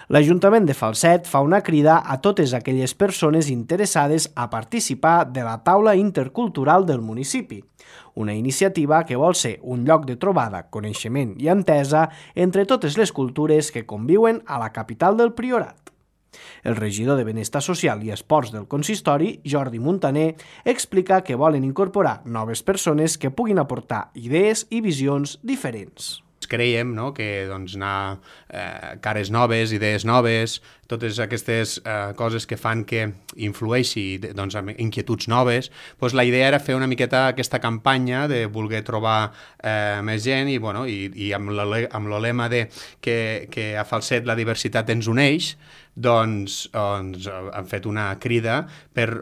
L'Ajuntament de Falset fa una crida a totes aquelles persones interessades a participar de la taula intercultural del municipi, una iniciativa que vol ser un lloc de trobada, coneixement i entesa entre totes les cultures que conviuen a la capital del Priorat. El regidor de Benestar Social i Esports del consistori, Jordi Muntaner, explica que volen incorporar noves persones que puguin aportar idees i visions diferents. Creiem que anar cares noves, idees noves, totes aquestes coses que fan que influeixi amb inquietuds noves, la idea era fer una miqueta aquesta campanya de voler trobar més gent i amb el lema de que a Falset la diversitat ens uneix, doncs han fet una crida per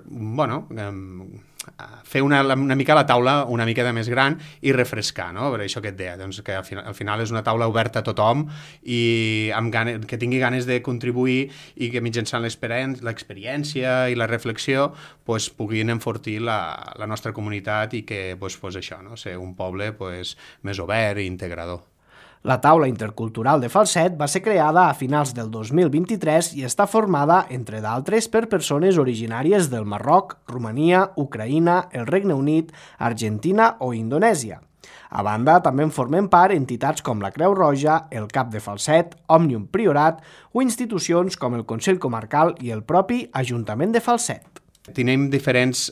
fer una mica la taula una mica de més gran i refrescar, no? Per això que et deia, que al final és una taula oberta a tothom i que tingui ganes de contribuir i que mitjançant l'experiència i la reflexió puguin enfortir la nostra comunitat i que fos això, ser un poble més obert i integrador. La taula intercultural de Falset va ser creada a finals del 2023 i està formada, entre d'altres, per persones originàries del Marroc, Romania, Ucraïna, el Regne Unit, Argentina o Indonèsia. A banda, també en formen part entitats com la Creu Roja, el CAP de Falset, Òmnium Priorat o institucions com el Consell Comarcal i el propi Ajuntament de Falset. Tenim diferents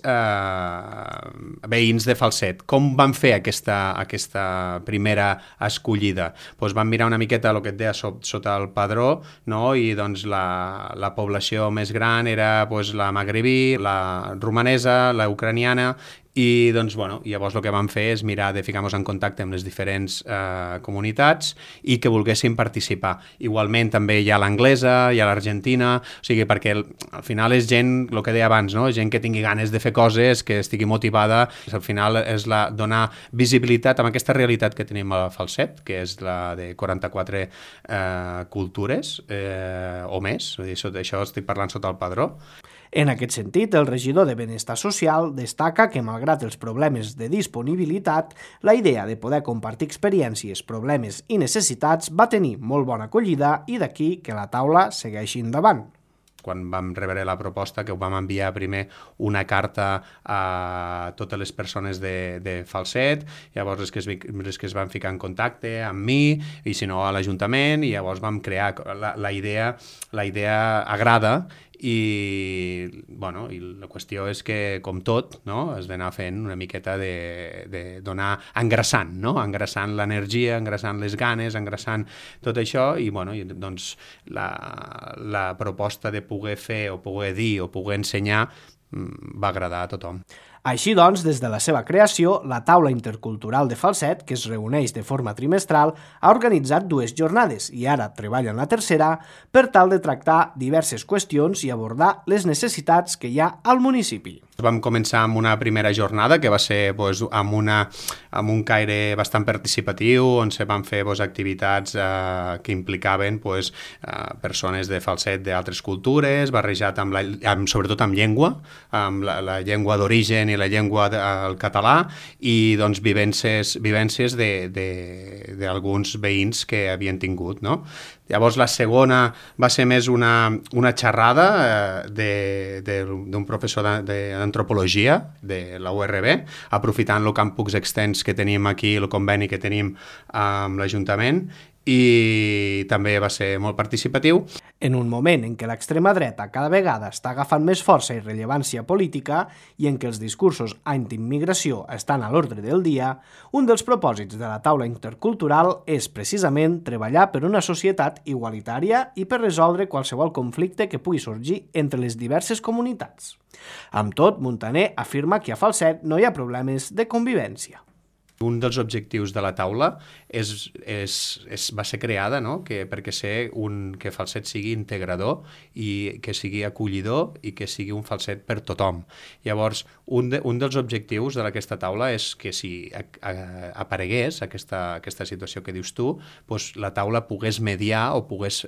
veïns de Falset. Com van fer aquesta primera escollida? Van mirar una miqueta el que et deia sota el padró, i la població més gran era la magrebí, la romanesa, la ucraniana, i llavors el que vam fer és mirar de ficar-nos en contacte amb les diferents comunitats i que volguessin participar. Igualment també hi ha l'anglesa, hi ha l'argentina, perquè al final és gent, el que deia abans, gent que tingui ganes de fer coses, que estigui motivada. Al final és donar visibilitat a aquesta realitat que tenim a Falset, que és la de 44 cultures o més, això estic parlant sota el padró. En aquest sentit, el regidor de Benestar Social destaca que, malgrat els problemes de disponibilitat, la idea de poder compartir experiències, problemes i necessitats va tenir molt bona acollida i d'aquí que la taula segueixi endavant. Quan vam rebre la proposta, que ho vam enviar primer una carta a totes les persones de Falset, llavors les que es van ficar en contacte amb mi, i si no a l'Ajuntament, i llavors vam crear la idea agrada, i la qüestió és que, com tot, has d'anar fent una miqueta de donar engraçant, engraçant l'energia, engraçant les ganes, engraçant tot això, i la proposta de poder fer o poder dir o poder ensenyar va agradar a tothom. Així doncs, des de la seva creació, la Taula Intercultural de Falset, que es reuneix de forma trimestral, ha organitzat 2 jornades i ara treballa en la tercera per tal de tractar diverses qüestions i abordar les necessitats que hi ha al municipi. Vam començar amb una primera jornada que va ser amb un caire bastant participatiu, on se van fer activitats que implicaven persones de Falset d'altres cultures, barrejat sobretot amb llengua, amb la llengua d'origen i la llengua del català, i vivències d'alguns veïns que havien tingut, no? Llavors la segona va ser més una xerrada d'un professor d'antropologia de la URB, aprofitant el campus extens que tenim aquí, el conveni que tenim amb l'Ajuntament, i també va ser molt participatiu. En un moment en què l'extrema dreta cada vegada està agafant més força i rellevància política i en què els discursos antiimmigració estan a l'ordre del dia, un dels propòsits de la taula intercultural és precisament treballar per una societat igualitària i per resoldre qualsevol conflicte que pugui sorgir entre les diverses comunitats. Amb tot, Muntaner afirma que a Falset no hi ha problemes de convivència. Un dels objectius de la taula va ser creada perquè que Falset sigui integrador i que sigui acollidor i que sigui un Falset per tothom. Llavors, un dels objectius d'aquesta taula és que si aparegués aquesta situació que dius tu, la taula pogués mediar o pogués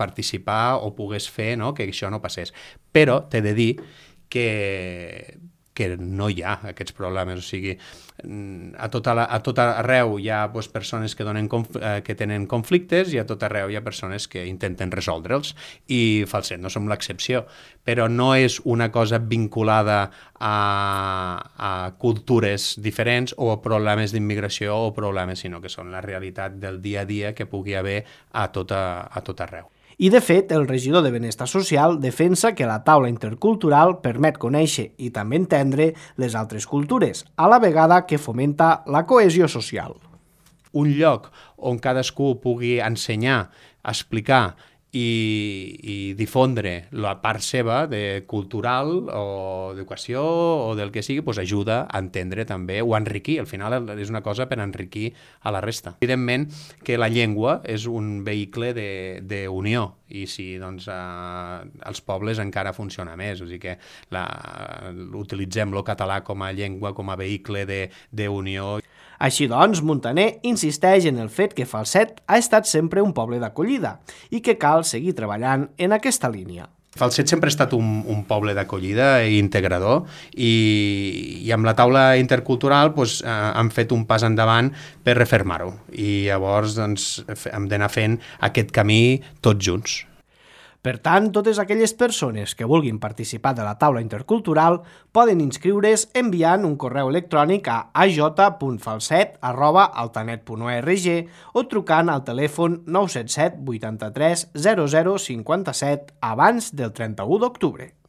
participar o pogués fer que això no passés. Però t'he de dir que que no hi ha aquests problemes, o sigui, a tot arreu hi ha doncs, persones que tenen conflictes i a tot arreu hi ha persones que intenten resoldre'ls i Falset no som l'excepció, però no és una cosa vinculada a cultures diferents o a problemes d'immigració o problemes, sinó que són la realitat del dia a dia que pugui haver a tot arreu. I, de fet, el regidor de Benestar Social defensa que la taula intercultural permet conèixer i també entendre les altres cultures, a la vegada que fomenta la cohesió social. Un lloc on cadascú pugui ensenyar, explicar i difondre la part seva de cultural o d'educació o del que sigui, doncs ajuda a entendre també o a enriquir. Al final és una cosa per enriquir a la resta. Evidentment que la llengua és un vehicle d'unió i si doncs, els pobles encara funciona més. O sigui que utilitzem el català com a llengua, com a vehicle d'unió. Així doncs, Muntaner insisteix en el fet que Falset ha estat sempre un poble d'acollida i que cal seguir treballant en aquesta línia. Falset sempre ha estat un poble d'acollida i integrador i amb la taula intercultural doncs, han fet un pas endavant per refermar-ho i llavors doncs, hem d'anar fent aquest camí tots junts. Per tant, totes aquelles persones que vulguin participar de la taula intercultural poden inscriure's enviant un correu electrònic a aj.falset@altanet.org o trucant al telèfon 977 83 00 57 abans del 31 d'octubre.